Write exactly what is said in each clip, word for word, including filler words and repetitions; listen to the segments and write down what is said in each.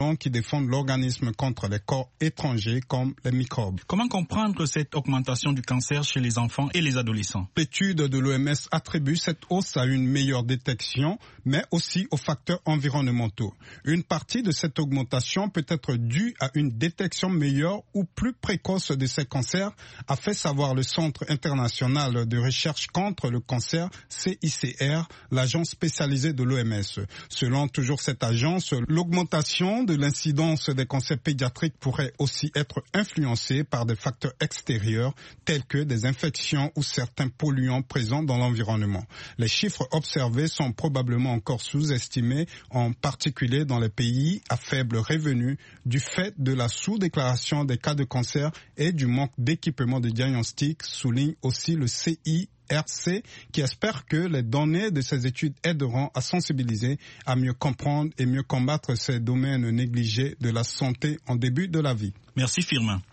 qui défendent l'organisme contre les corps étrangers comme les microbes. Comment comprendre cette augmentation du cancer chez les enfants et les adolescents? L'étude de l'O M S attribue cette hausse à une meilleure détection, mais aussi aux facteurs environnementaux. Une partie de cette augmentation peut être due à une détection meilleure ou plus précoce de ces cancers, a fait savoir le Centre international de recherche contre le cancer, C I C R, l'agence spécialisée de l'O M S. Selon toujours cette agence, l'augmentation de l'incidence des cancers pédiatriques pourrait aussi être influencée par des facteurs extérieurs tels que des infections ou certains polluants présents dans l'environnement. Les chiffres observés sont probablement encore sous-estimés, en particulier dans les pays à faible revenu, du fait de la sous-déclaration des cas de cancer et du manque d'équipements de diagnostic, souligne aussi le C I R C, qui espère que les données de ces études aideront à sensibiliser, à mieux comprendre et mieux combattre ces domaines négligés de la santé en début de la vie. Merci Firmin.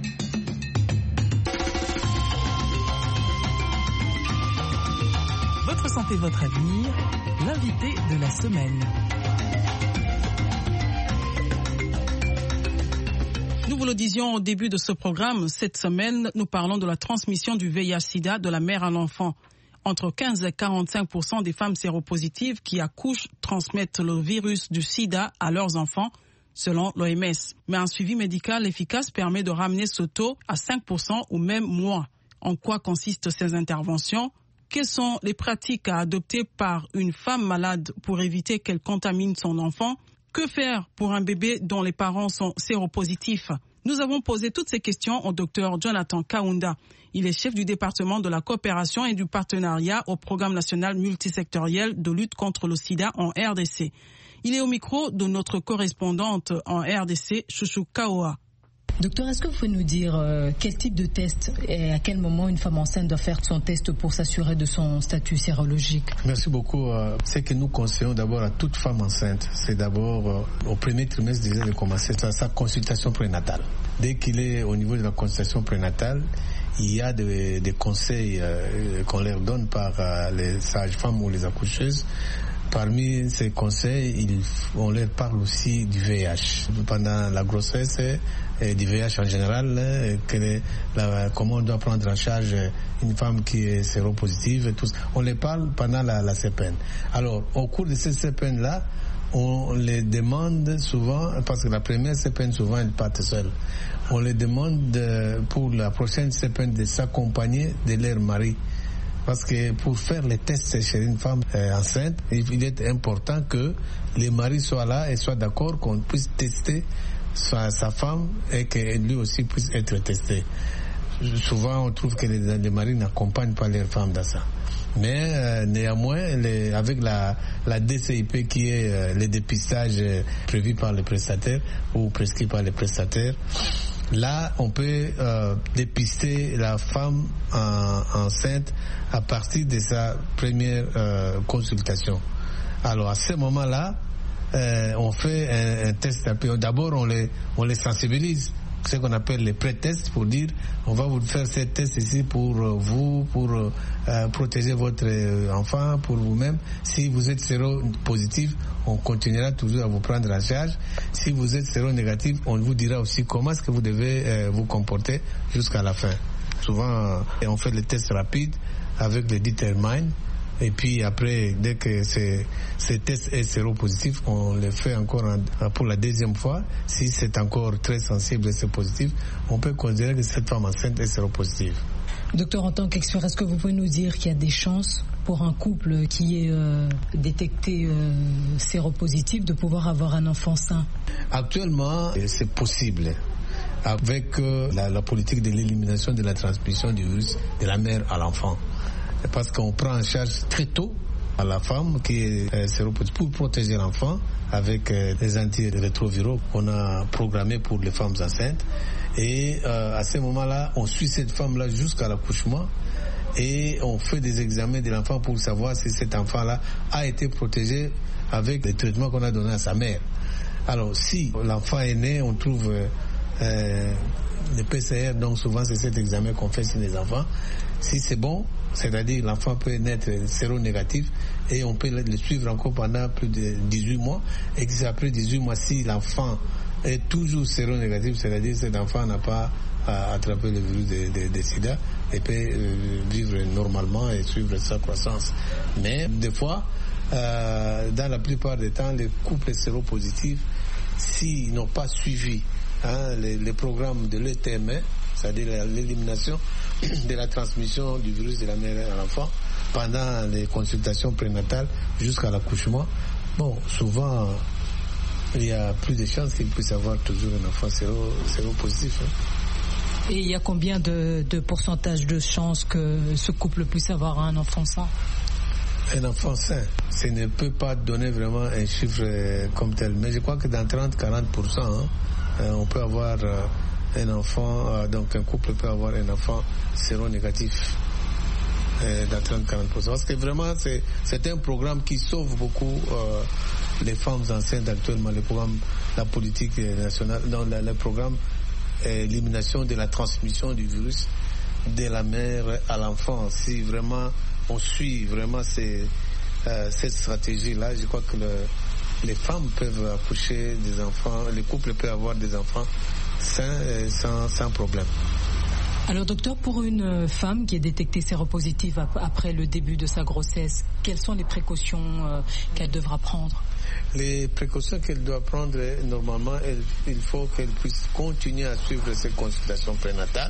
Votre santé, votre avenir, l'invité de la semaine. Nous vous le disions au début de ce programme, cette semaine, nous parlons de la transmission du V I H sida de la mère à l'enfant. Entre quinze et quarante-cinq pour cent des femmes séropositives qui accouchent transmettent le virus du sida à leurs enfants, selon l'O M S. Mais un suivi médical efficace permet de ramener ce taux à cinq pour cent ou même moins. En quoi consistent ces interventions ? Quelles sont les pratiques à adopter par une femme malade pour éviter qu'elle contamine son enfant ? Que faire pour un bébé dont les parents sont séropositifs? Nous avons posé toutes ces questions au docteur Jonathan Kaunda. Il est chef du département de la coopération et du partenariat au programme national multisectoriel de lutte contre le sida en R D C. Il est au micro de notre correspondante en R D C, Chouchou Kaoa. Docteur, est-ce que vous pouvez nous dire euh, quel type de test et à quel moment une femme enceinte doit faire son test pour s'assurer de son statut sérologique? Merci beaucoup. Euh, ce que nous conseillons d'abord à toute femme enceinte, c'est d'abord euh, au premier trimestre déjà de commencer sa, sa consultation prénatale. Dès qu'il est au niveau de la consultation prénatale, il y a des, des conseils euh, qu'on leur donne par euh, les sages-femmes ou les accoucheuses. Parmi ces conseils, il, on leur parle aussi du V I H. Pendant la grossesse, et du V I H en général, et que la, comment on doit prendre en charge une femme qui est séropositive, et tout ça. On les parle pendant la, la C P N. Alors, au cours de ces C P N-là, on les demande souvent, parce que la première C P N, souvent, elle part seule. On les demande de, pour la prochaine C P N de s'accompagner de leur mari. Parce que pour faire les tests chez une femme euh, enceinte, il est important que les maris soient là et soient d'accord qu'on puisse tester sa, sa femme et que lui aussi puisse être testé. Souvent, on trouve que les, les maris n'accompagnent pas leurs femmes dans ça. Mais euh, néanmoins, les, avec la, la D C I P qui est euh, le dépistage euh, prévu par les prestataires ou prescrit par les prestataires, là, on peut euh, dépister la femme en, enceinte à partir de sa première euh, consultation. Alors, à ce moment-là, euh, on fait un, un test. D'abord, on les, on les sensibilise, ce qu'on appelle les pré-tests, pour dire on va vous faire ces tests ici pour vous, pour euh, protéger votre enfant, pour vous-même. Si vous êtes séropositif, on continuera toujours à vous prendre en charge. Si vous êtes séronégatif, on vous dira aussi comment est-ce que vous devez euh, vous comporter jusqu'à la fin. Souvent, on fait les tests rapides avec le Determine. Et puis après, dès que ces, ces tests est séropositif, on les fait encore en, pour la deuxième fois. Si c'est encore très sensible et c'est positif, on peut considérer que cette femme enceinte est séropositive. Docteur, en tant qu'expert, est-ce que vous pouvez nous dire qu'il y a des chances pour un couple qui est euh, détecté euh, séropositif de pouvoir avoir un enfant sain? Actuellement, c'est possible. Avec euh, la, la politique de l'élimination de la transmission du virus de la mère à l'enfant. Parce qu'on prend en charge très tôt à la femme qui est euh, séropositive pour protéger l'enfant avec euh, des antirétroviraux qu'on a programmés pour les femmes enceintes. Et euh, à ce moment-là, on suit cette femme-là jusqu'à l'accouchement et on fait des examens de l'enfant pour savoir si cet enfant-là a été protégé avec les traitements qu'on a donnés à sa mère. Alors, si l'enfant est né, on trouve euh, euh, le P C R, donc souvent c'est cet examen qu'on fait sur les enfants. Si c'est bon, c'est-à-dire l'enfant peut naître séronégatif et on peut le suivre encore pendant plus de dix-huit mois, et que après dix-huit mois, si l'enfant est toujours séronégatif, c'est-à-dire que cet enfant n'a pas attrapé le virus de, de, de sida, et peut euh, vivre normalement et suivre sa croissance. Mais des fois, euh, dans la plupart des temps, les couples séropositifs, s'ils n'ont pas suivi hein, les, les programmes de l'E T M, c'est-à-dire l'élimination de la transmission du virus de la mère à l'enfant pendant les consultations prénatales jusqu'à l'accouchement, bon, souvent il y a plus de chances qu'il puisse avoir toujours un enfant séro, séropositif. Hein. Et il y a combien de, de pourcentage de chances que ce couple puisse avoir un enfant sain? Un enfant sain, ça ne peut pas donner vraiment un chiffre comme tel, mais je crois que dans trente à quarante pour cent, hein, on peut avoir un enfant, euh, donc un couple peut avoir un enfant séronégatif euh, dans trente à quarante pour cent. Parce que vraiment, c'est, c'est un programme qui sauve beaucoup euh, les femmes enceintes actuellement, le programme, la politique nationale, dans le, le programme euh, élimination de la transmission du virus de la mère à l'enfant. Si vraiment on suit vraiment ces, euh, cette stratégie-là, je crois que le, les femmes peuvent accoucher des enfants, les couples peuvent avoir des enfants sains, sans, sans problème. Alors docteur, pour une femme qui est détectée séropositive après le début de sa grossesse, quelles sont les précautions euh, qu'elle devra prendre? Les précautions qu'elle doit prendre, normalement, elle, il faut qu'elle puisse continuer à suivre ses consultations prénatales.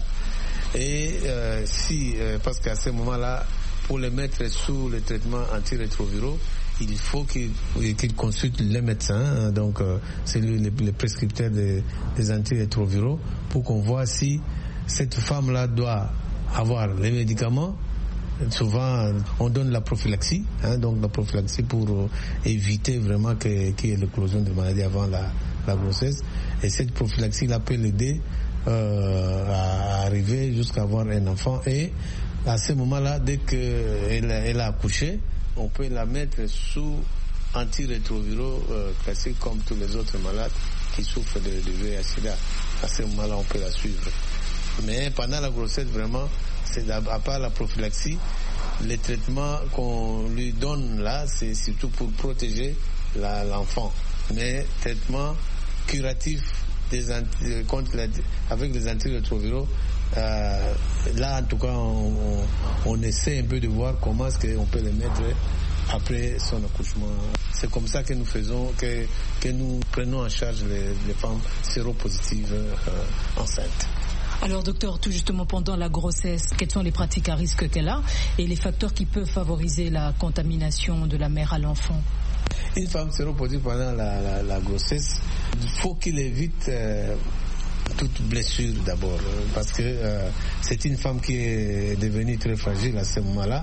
Et euh, si, euh, parce qu'à ce moment-là, pour les mettre sous le traitement antirétroviraux, il faut qu'il, qu'il consulte les médecins, hein, donc euh, c'est lui le, le prescripteur des, des antirétroviraux, pour qu'on voit si cette femme-là doit avoir les médicaments. Souvent, on donne la prophylaxie, hein, donc la prophylaxie pour euh, éviter vraiment que, qu'il y ait l'éclosion de maladie avant la, la grossesse. Et cette prophylaxie-là peut l'aider euh, à arriver jusqu'à avoir un enfant. Et à ce moment-là, dès qu'elle elle a accouché, on peut la mettre sous antirétroviraux euh, classiques comme tous les autres malades qui souffrent de, de V I H sida. À ce moment-là, on peut la suivre. Mais pendant la grossesse, vraiment, c'est à, à part la prophylaxie, les traitements qu'on lui donne là, c'est surtout pour protéger la, l'enfant. Mais traitement curatif des anti, contre la, avec les antirétroviraux, euh, là en tout cas, on, on, on essaie un peu de voir comment est-ce qu'on peut les mettre après son accouchement. C'est comme ça que nous faisons, que, que nous prenons en charge les, les femmes séropositives euh, enceintes. Alors docteur, tout justement pendant la grossesse, quelles sont les pratiques à risque qu'elle a et les facteurs qui peuvent favoriser la contamination de la mère à l'enfant? Une femme séropositive pendant la, la, la grossesse, il faut qu'il évite euh, toute blessure d'abord, parce que euh, c'est une femme qui est devenue très fragile à ce moment-là.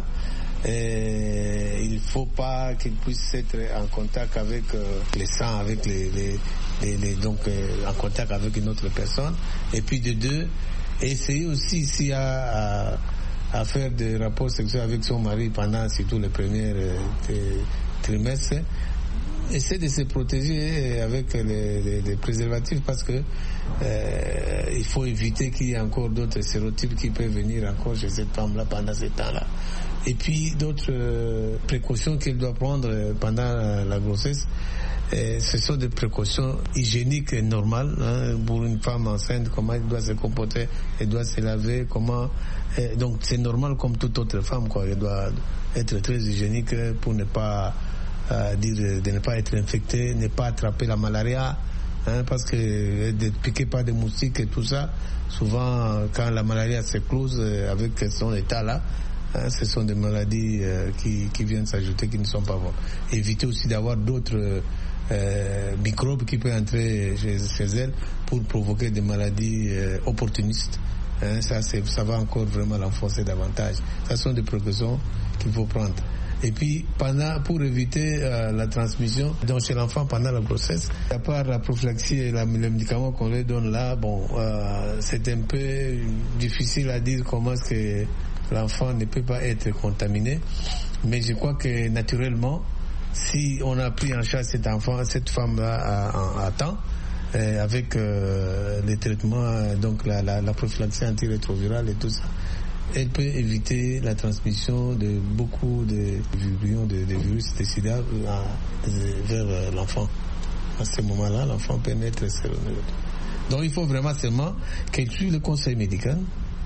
Et il ne faut pas qu'il puisse être en contact avec euh, les sangs, avec les, les, les, les donc euh, en contact avec une autre personne. Et puis de deux, essayer aussi s'il y a à, à faire des rapports sexuels avec son mari pendant surtout les premiers euh, trimestres. Essayer de se protéger avec les, les, les préservatifs, parce que euh, il faut éviter qu'il y ait encore d'autres sérotypes qui peuvent venir encore chez cette femme-là pendant ce temps-là. Et puis d'autres euh, précautions qu'elle doit prendre pendant la, la grossesse, euh, ce sont des précautions hygiéniques et normales, hein, pour une femme enceinte, comment elle doit se comporter, elle doit se laver, comment, euh, donc c'est normal comme toute autre femme, quoi. Elle doit être très hygiénique pour ne pas euh, dire de ne pas être infectée, ne pas attraper la malaria, hein, parce que ne piquer pas des moustiques et tout ça, souvent quand la malaria s'éclose avec son état là, hein, ce sont des maladies euh, qui, qui viennent s'ajouter, qui ne sont pas bonnes. Éviter aussi d'avoir d'autres euh, microbes qui peuvent entrer chez, chez elles pour provoquer des maladies euh, opportunistes. Hein, ça, c'est, ça va encore vraiment l'enfoncer davantage. Ce sont des précautions qu'il faut prendre. Et puis, pendant, pour éviter euh, la transmission donc chez l'enfant pendant la grossesse, à part la prophylaxie et la, les médicaments qu'on lui donne là, bon, euh, c'est un peu difficile à dire comment est-ce que l'enfant ne peut pas être contaminé. Mais je crois que naturellement, si on a pris en charge cet enfant, cette femme-là à, à, à temps, euh, avec euh, les traitements, donc la, la, la prophylaxie antirétrovirale et tout ça, elle peut éviter la transmission de beaucoup de virions, de, de virus de sida vers l'enfant. À ce moment-là, l'enfant peut naître séroneutre. Donc il faut vraiment seulement qu'elle suive le conseil médical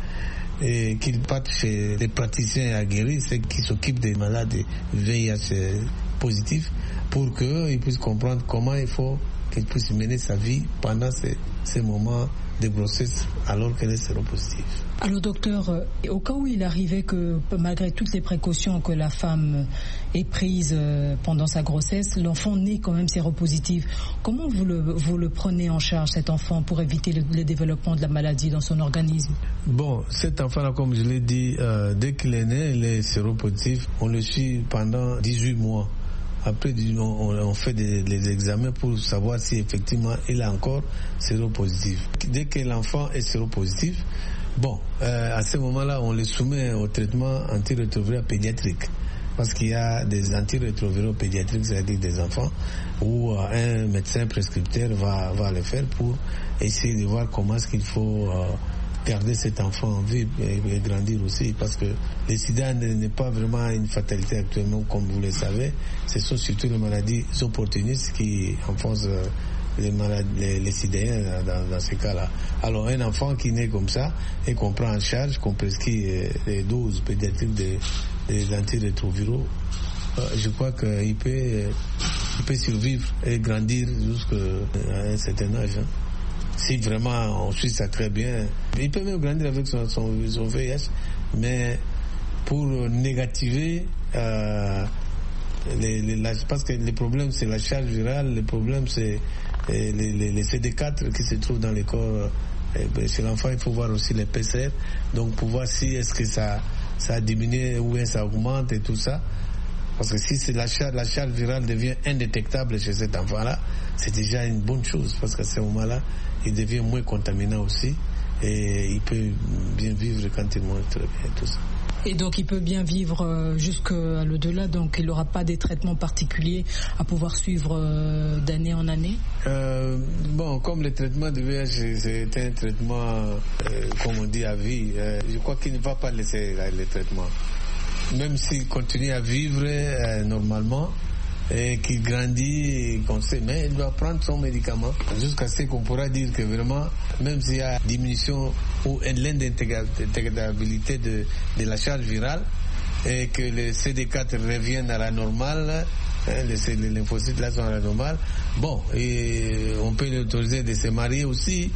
et qu'il parte chez les praticiens aguerris, ceux qui s'occupent des malades V I H positifs, pour qu'ils puissent comprendre comment il faut qu'elle puisse mener sa vie pendant ces, ces moments de grossesse alors qu'elle est séropositive. Alors docteur, euh, au cas où il arrivait que malgré toutes les précautions que la femme ait prises euh, pendant sa grossesse, l'enfant naît quand même séropositif, comment vous le, vous le prenez en charge, cet enfant, pour éviter le, le développement de la maladie dans son organisme? Bon, cet enfant-là, comme je l'ai dit, euh, dès qu'il est né, il est séropositif. On le suit pendant dix-huit mois. Après, on, on fait des, des examens pour savoir si effectivement il est encore séropositif. Dès que l'enfant est séropositif, bon, euh, à ce moment-là, on le soumet au traitement antirétroviral pédiatrique. Parce qu'il y a des antirétroviraux pédiatriques, c'est-à-dire des enfants, où euh, un médecin prescripteur va, va le faire pour essayer de voir comment est-ce qu'il faut euh, garder cet enfant en vie et, et grandir aussi, parce que le sida n'est pas vraiment une fatalité actuellement, comme vous le savez. Ce sont surtout les maladies opportunistes qui enfoncent euh, les, malades, les, les sidéens dans, dans ces cas-là. Alors un enfant qui naît comme ça et qu'on prend en charge, qu'on prescrit euh, les doses pédiatriques des, des antirétroviraux, euh, je crois qu'il peut, euh, il peut survivre et grandir jusqu'à un certain âge. Hein. Si vraiment on suit ça très bien, il peut même grandir avec son, son, son V I H, mais pour négativer, euh, les, les, la, parce que le problème c'est la charge virale, le problème c'est les, les, les C D quatre qui se trouvent dans les corps. Et chez l'enfant, il faut voir aussi les P C R, donc pour voir si est-ce que ça, ça a diminué ou bien ça augmente et tout ça. Parce que si c'est la charge, la charge virale devient indétectable chez cet enfant-là, c'est déjà une bonne chose, parce qu'à ce moment-là, il devient moins contaminant aussi et il peut bien vivre quand il mange très bien, tout ça. Et donc il peut bien vivre jusqu'à l'au-delà, donc il n'aura pas des traitements particuliers à pouvoir suivre d'année en année? euh, Bon, comme le traitement de V I H, c'est un traitement, euh, comme on dit, à vie, euh, je crois qu'il ne va pas laisser le traitement. Même s'il continue à vivre euh, normalement et qu'il grandit et qu'on sait, mais il doit prendre son médicament jusqu'à ce qu'on pourra dire que vraiment, même s'il y a diminution ou l'indétectabilité de, de la charge virale et que les C D quatre reviennent à la normale, hein, les, les lymphocytes là sont à la normale, bon, et on peut l'autoriser de se marier aussi,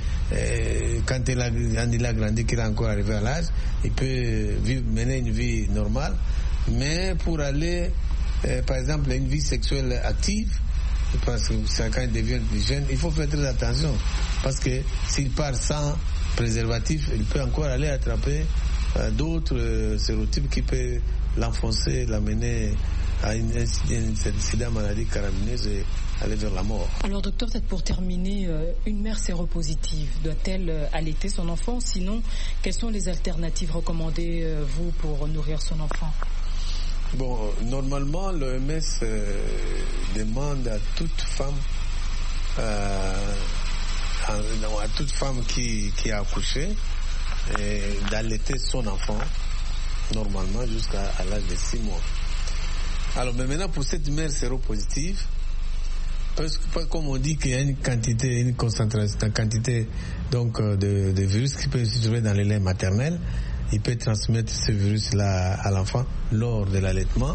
et quand il a, quand il a grandi, qu'il est encore arrivé à l'âge, il peut vivre, mener une vie normale, mais pour aller Euh, par exemple, une vie sexuelle active, parce que quand il devient plus jeune, il faut faire très attention, parce que s'il part sans préservatif, il peut encore aller attraper euh, d'autres euh, sérotypes qui peuvent l'enfoncer, l'amener à une, une, une sida maladie caramineuse et aller vers la mort. Alors docteur, peut-être pour terminer, euh, une mère séropositive, doit-elle euh, allaiter son enfant? Sinon, quelles sont les alternatives recommandées, euh, vous, pour nourrir son enfant? Bon, normalement, l'O M S euh, demande à toute femme, euh, à, à toute femme qui, qui a accouché, euh, d'allaiter son enfant, normalement, jusqu'à à l'âge de six mois. Alors, mais maintenant, pour cette mère séropositive, parce que, comme on dit qu'il y a une quantité, une concentration, une quantité donc, de, de virus qui peut se trouver dans les laits maternels, il peut transmettre ce virus-là à l'enfant lors de l'allaitement.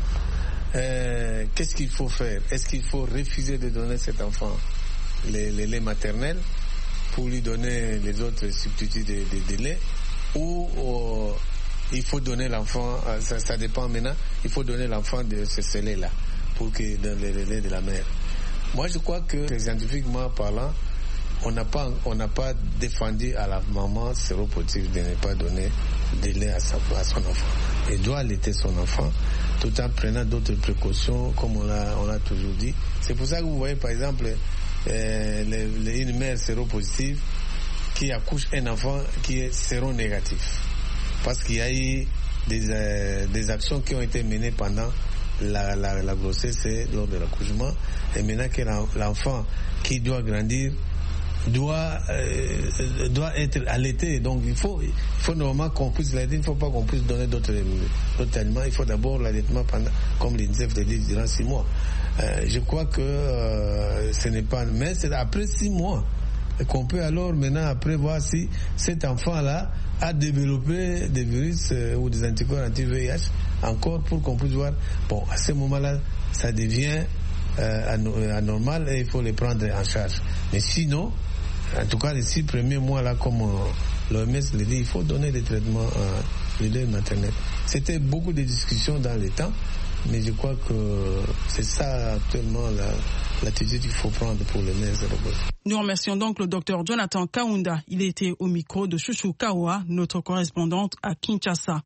Euh, qu'est-ce qu'il faut faire? Est-ce qu'il faut refuser de donner à cet enfant les, les laits maternels pour lui donner les autres substituts de, de, de lait, ou euh, il faut donner l'enfant, ça, ça dépend maintenant, il faut donner l'enfant de ce, ce lait-là pour qu'il donne le lait de la mère. Moi, je crois que scientifiquement parlant, on n'a pas, on n'a pas défendu à la maman séropositive de ne pas donner de lait à, sa, à son enfant. Elle doit allaiter son enfant tout en prenant d'autres précautions, comme on l'a, on l'a toujours dit. C'est pour ça que vous voyez, par exemple, euh, les, les, une mère séropositive qui accouche un enfant qui est séronégatif. Parce qu'il y a eu des, euh, des actions qui ont été menées pendant la, la, la grossesse et lors de l'accouchement. Et maintenant que l'enfant qui doit grandir doit, euh, doit être allaité. Donc il faut, il faut normalement qu'on puisse l'allaiter, il ne faut pas qu'on puisse donner d'autres, d'autres aliments. Il faut d'abord l'allaitement pendant, comme l'UNICEF le dit, durant six mois. Euh, je crois que euh, ce n'est pas... Mais c'est après six mois qu'on peut alors maintenant après voir si cet enfant-là a développé des virus euh, ou des anticorps anti-V I H encore pour qu'on puisse voir. Bon, à ce moment-là, ça devient euh, anormal et il faut les prendre en charge. Mais sinon, en tout cas, les six premiers mois-là, comme euh, l'O M S le dit, il faut donner des traitements à le lait maternel. C'était beaucoup de discussions dans le temps, mais je crois que c'est ça actuellement la, l'attitude qu'il faut prendre pour le lait séropositif. Nous remercions donc le docteur Jonathan Kaunda. Il était au micro de Chouchou Kawa, notre correspondante à Kinshasa.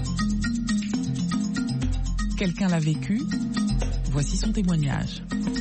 Quelqu'un l'a vécu. Voici son témoignage.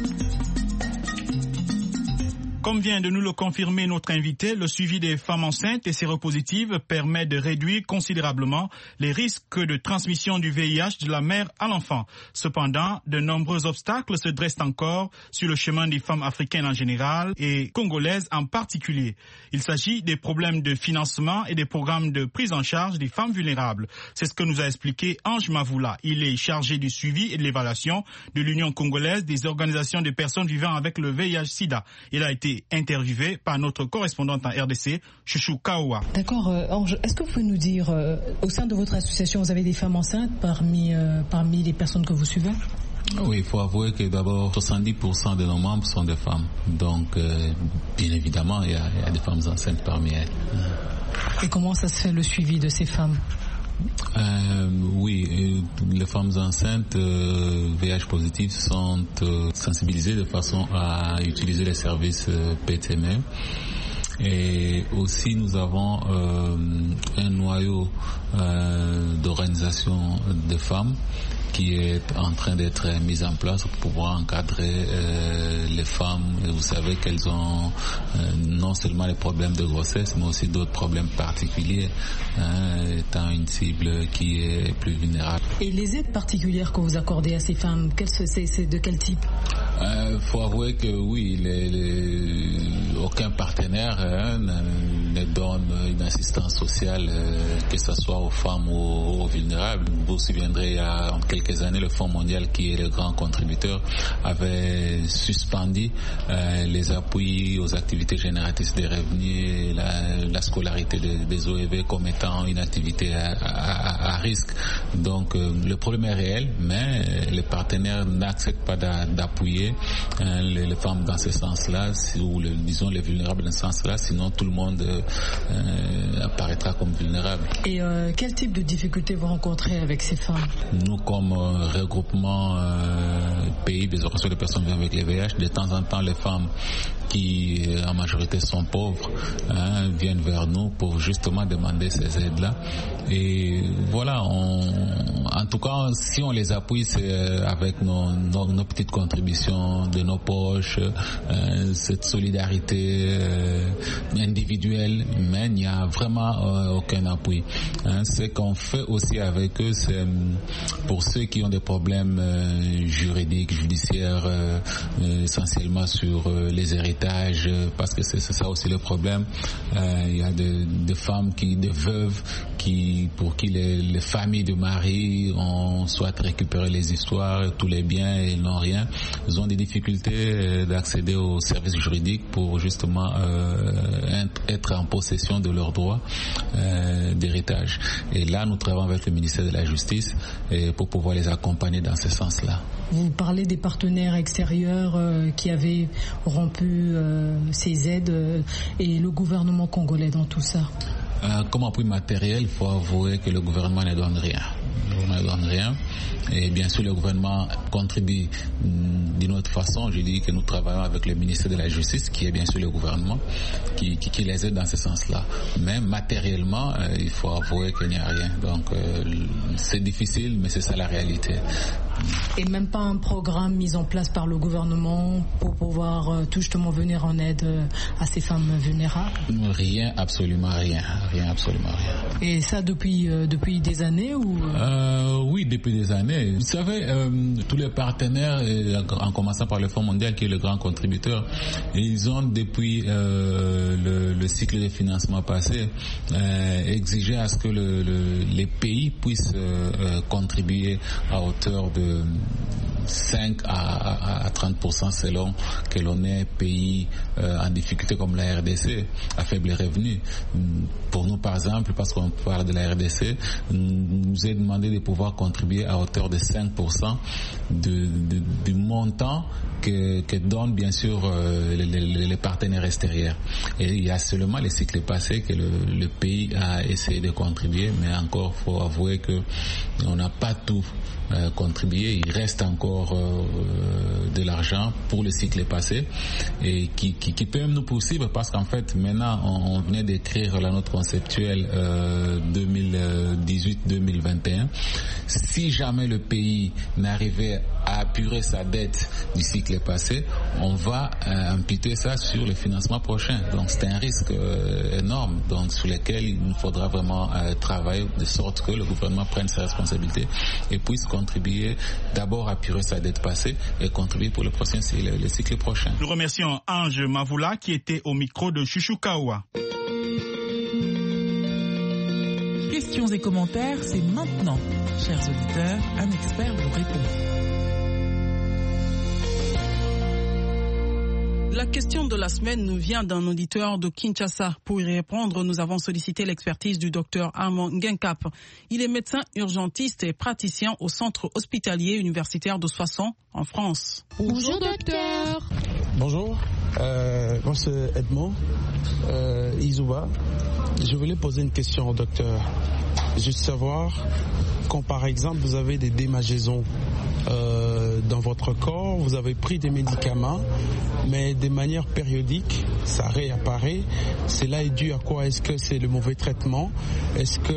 Comme vient de nous le confirmer notre invité, le suivi des femmes enceintes et séropositives permet de réduire considérablement les risques de transmission du V I H de la mère à l'enfant. Cependant, de nombreux obstacles se dressent encore sur le chemin des femmes africaines en général et congolaises en particulier. Il s'agit des problèmes de financement et des programmes de prise en charge des femmes vulnérables. C'est ce que nous a expliqué Ange Mavoula. Il est chargé du suivi et de l'évaluation de l'Union congolaise des organisations de personnes vivant avec le V I H sida. Il a été interviewé par notre correspondante en R D C, Chouchou Kawa. D'accord, euh, Ange, est-ce que vous pouvez nous dire, euh, au sein de votre association, vous avez des femmes enceintes parmi, euh, parmi les personnes que vous suivez ? Oui, il faut avouer que d'abord, soixante-dix pour cent de nos membres sont des femmes. Donc, euh, bien évidemment, il y, a, il y a des femmes enceintes parmi elles. Et comment ça se fait le suivi de ces femmes ? Euh, oui, les femmes enceintes euh, V I H positives sont euh, sensibilisées de façon à utiliser les services euh, P T M E. Et aussi nous avons euh, un noyau euh, d'organisation de femmes qui est en train d'être mise en place pour pouvoir encadrer euh, les femmes. Et vous savez qu'elles ont euh, non seulement les problèmes de grossesse, mais aussi d'autres problèmes particuliers, hein, étant une cible qui est plus vulnérable. Et les aides particulières que vous accordez à ces femmes, quelles, c'est, c'est de quel type ? Il euh, faut avouer que oui, les, les, aucun partenaire hein, ne, ne donne une assistance sociale, euh, que ce soit aux femmes ou aux vulnérables. Vous vous souviendrez, il y a quelques années, le Fonds mondial, qui est le grand contributeur, avait suspendu euh, les appuis aux activités génératrices de revenus et la, la scolarité de, des O E V comme étant une activité à, à, à risque. Donc euh, le problème est réel, mais les partenaires n'acceptent pas d'a, d'appuyer hein, les, les femmes dans ce sens-là, ou le, disons les vulnérables dans ce sens-là, sinon tout le monde euh, apparaîtra comme vulnérable. Et euh, quel type de difficultés vous rencontrez avec ces femmes ? Nous, comme euh, regroupement euh, pays des organisations de personnes vivant avec les V I H, de temps en temps les femmes qui en majorité sont pauvres hein, viennent vers nous pour justement demander ces aides-là. Et voilà, on, en tout cas, si on les appuie, c'est avec nos, nos, nos petites contributions de nos poches, euh, cette solidarité euh, individuelle, mais il n'y a vraiment euh, aucun appui. Hein. Ce qu'on fait aussi avec eux, c'est pour ceux qui ont des problèmes euh, juridiques, judiciaires, euh, essentiellement sur euh, les héritages, parce que c'est, c'est ça aussi le problème. Euh, il y a des de femmes, qui, des veuves, qui, pour qui les, les familles de mari ont soit récupéré les histoires, tous les biens et n'ont rien. Ils ont des difficultés d'accéder aux services juridiques pour justement euh, être en possession de leurs droits euh, d'héritage. Et là, nous travaillons avec le ministère de la Justice et pour pouvoir les accompagner dans ce sens-là. Vous parlez des partenaires extérieurs euh, qui avaient rompu euh, ces aides euh, et le gouvernement congolais dans tout ça. Euh, comme appui matériel, il faut avouer que le gouvernement ne donne rien. Le gouvernement ne donne rien. Et bien sûr, le gouvernement contribue d'une autre façon. Je dis que nous travaillons avec le ministère de la Justice, qui est bien sûr le gouvernement, qui, qui, qui les aide dans ce sens-là. Mais matériellement, euh, il faut avouer qu'il n'y a rien. Donc, euh, c'est difficile, mais c'est ça la réalité. Et même pas un programme mis en place par le gouvernement pour pouvoir euh, tout justement venir en aide euh, à ces femmes vulnérables? Rien, absolument rien. Rien, absolument rien. Et ça depuis, euh, depuis des années ou euh, Oui, depuis des années. Vous savez, euh, tous les partenaires, en commençant par le Fonds mondial qui est le grand contributeur, ils ont depuis euh, le, le cycle de financement passé euh, exigé à ce que le, le, les pays puissent euh, euh, contribuer à hauteur de cinq à trente pour cent selon que l'on est pays euh, en difficulté comme la R D C, à faible revenu. Pour nous, par exemple, parce qu'on parle de la R D C, nous est demandé de pouvoir contribuer à hauteur de cinq pour cent de, de, du montant que, que donnent bien sûr euh, les, les, les partenaires extérieurs. Et il y a seulement les cycles passés que le, le pays a essayé de contribuer, mais encore, faut avouer que on n'a pas tout euh, contribué. Il reste encore Euh, de l'argent pour le cycle passé et qui, qui, qui peut même nous poursuivre parce qu'en fait maintenant on, on venait d'écrire la note conceptuelle euh, deux mille dix-huit deux mille vingt et un. Si jamais le pays n'arrivait à apurer sa dette du cycle passé, on va euh, imputer ça sur le financement prochain. Donc c'est un risque euh, énorme donc sur lequel il nous faudra vraiment euh, travailler de sorte que le gouvernement prenne ses responsabilités et puisse contribuer d'abord à apurer sa dette passée et contribuer pour le prochain le, le cycle prochain. Nous remercions Ange Mavoula qui était au micro de Chouchou Kawa. Questions et commentaires, c'est maintenant. Chers auditeurs, un expert vous répond. La question de la semaine nous vient d'un auditeur de Kinshasa. Pour y répondre, nous avons sollicité l'expertise du docteur Armand Ngenkap. Il est médecin urgentiste et praticien au centre hospitalier universitaire de Soissons, en France. Bonjour docteur. Bonjour, euh, moi c'est Edmond euh, Izouba. Je voulais poser une question au docteur. Juste savoir, quand par exemple vous avez des démangeaisons euh, dans votre corps, vous avez pris des médicaments, mais de manière périodique, ça réapparaît. Cela est dû à quoi? Est-ce que c'est le mauvais traitement? Est-ce que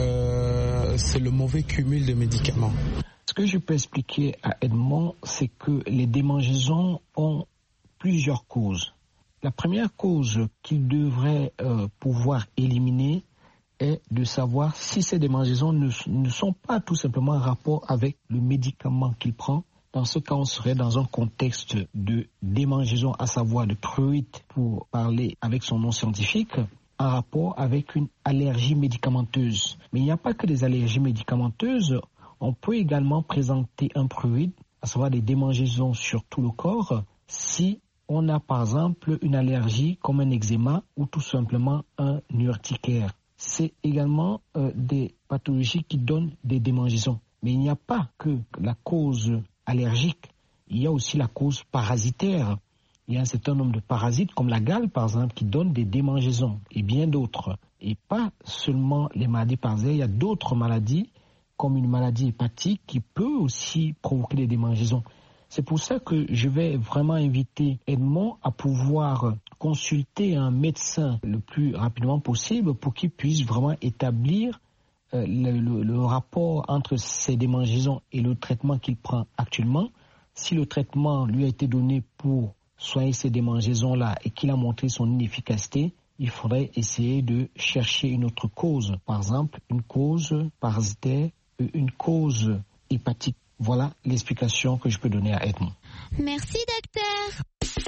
euh, c'est le mauvais cumul de médicaments? Ce que je peux expliquer à Edmond, c'est que les démangeaisons ont plusieurs causes. La première cause qu'il devrait euh, pouvoir éliminer est de savoir si ces démangeaisons ne, ne sont pas tout simplement en rapport avec le médicament qu'il prend. Dans ce cas, on serait dans un contexte de démangeaison, à savoir de pruite, pour parler avec son nom scientifique, en rapport avec une allergie médicamenteuse. Mais il n'y a pas que des allergies médicamenteuses. On peut également présenter un pruite, à savoir des démangeaisons sur tout le corps, si on a par exemple une allergie comme un eczéma ou tout simplement un urticaire. C'est également euh, des pathologies qui donnent des démangeaisons. Mais il n'y a pas que la cause allergique, il y a aussi la cause parasitaire. Il y a un certain nombre de parasites comme la gale par exemple qui donnent des démangeaisons et bien d'autres. Et pas seulement les maladies parasitaires, il y a d'autres maladies comme une maladie hépatique qui peut aussi provoquer des démangeaisons. C'est pour ça que je vais vraiment inviter Edmond à pouvoir consulter un médecin le plus rapidement possible pour qu'il puisse vraiment établir euh, le, le, le rapport entre ces démangeaisons et le traitement qu'il prend actuellement. Si le traitement lui a été donné pour soigner ces démangeaisons-là et qu'il a montré son inefficacité, il faudrait essayer de chercher une autre cause. Par exemple, une cause parasitaire, une cause hépatique. Voilà l'explication que je peux donner à Edmond. Merci, docteur.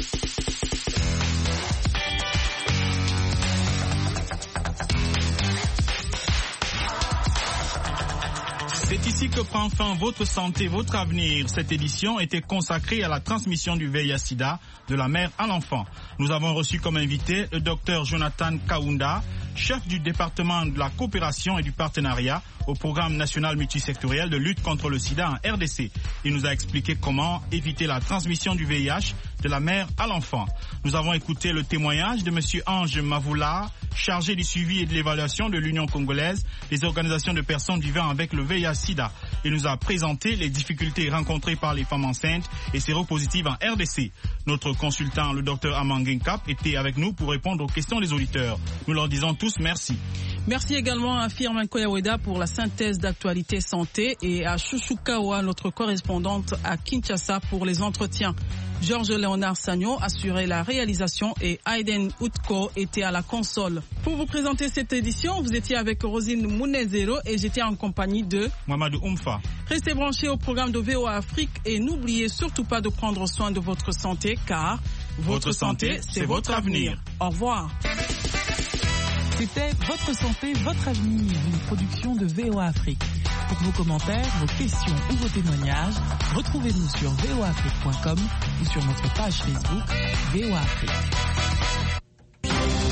C'est ici que prend fin votre santé, votre avenir. Cette édition était consacrée à la transmission du V I H sida de la mère à l'enfant. Nous avons reçu comme invité le docteur Jonathan Kaunda, chef du département de la coopération et du partenariat au programme national multisectoriel de lutte contre le sida en R D C. Il nous a expliqué comment éviter la transmission du V I H de la mère à l'enfant. Nous avons écouté le témoignage de M. Ange Mavoula, chargé du suivi et de l'évaluation de l'Union congolaise des organisations de personnes vivant avec le V I H sida. Il nous a présenté les difficultés rencontrées par les femmes enceintes et séropositives en R D C. Notre consultant, le docteur Amanguin Cap, était avec nous pour répondre aux questions des auditeurs. Nous leur disons tous merci. Merci également à Firmin Koyaweda pour la synthèse d'actualité santé et à Chouchou Kawa, notre correspondante à Kinshasa, pour les entretiens. Georges Léonard Sagnon assurait la réalisation et Aiden Outko était à la console. Pour vous présenter cette édition, vous étiez avec Rosine Mounezero et j'étais en compagnie de Mamadou Oumfa. Restez branchés au programme de V O A Afrique et n'oubliez surtout pas de prendre soin de votre santé car votre, votre santé, santé c'est votre avenir. avenir. Au revoir. C'était Votre santé, votre avenir, une production de V O A Afrique. Pour vos commentaires, vos questions ou vos témoignages, retrouvez-nous sur v o afrique point com ou sur notre page Facebook V O A Afrique.